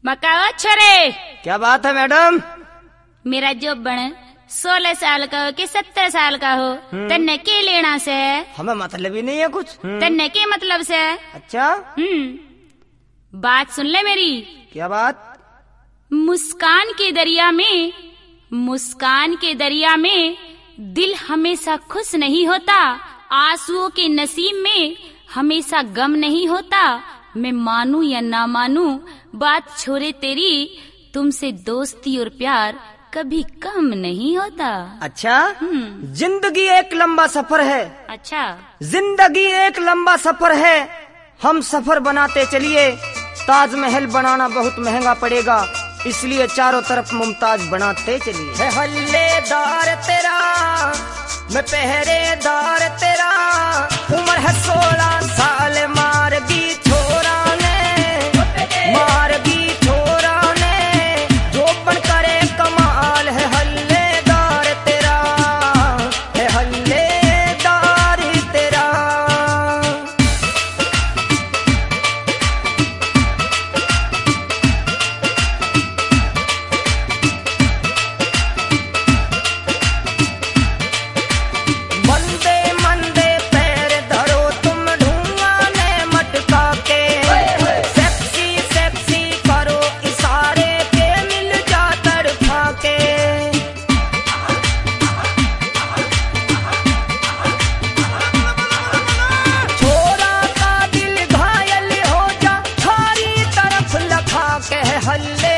Macau छोरे। क्या बात है मैडम? मेरा जो बण 16 साल का हो कि 17 साल का हो, तन्ने के लेना से? हमें मतलब ही नहीं है कुछ। तन्ने के मतलब से? अच्छा बात सुन ले मेरी। क्या बात? मुस्कान के दरिया में दिल हमेशा खुश नहीं होता, आंसुओं के नसीब में हमेशा गम नहीं होता। मैं मानूं या ना मानूं बात छोरे तेरी, तुमसे दोस्ती और प्यार कभी कम नहीं होता। अच्छा जिंदगी एक लंबा सफर है। अच्छा जिंदगी एक लंबा सफर है, हम सफर बनाते चलिए। ताजमहल बनाना बहुत महंगा पड़ेगा, इसलिए चारों तरफ मुमताज बनाते चलिए। है हल्लेदार तेरा, मैं पहरेदार तेरा, उम्र है 16 साल, मार दी छोरा ने, जो बन करे कमाल। है हल्लेदार तेरा, है हल्लेदार तेरा। मंदे मंदे पैर धरो तुम ढूंढाने मटका के, सेक्सी सेक्सी करो इशारे के, मिल जा तड़पा के। छोरा का दिल घायल हो जा, थारी तरफ लखा के। हल्ले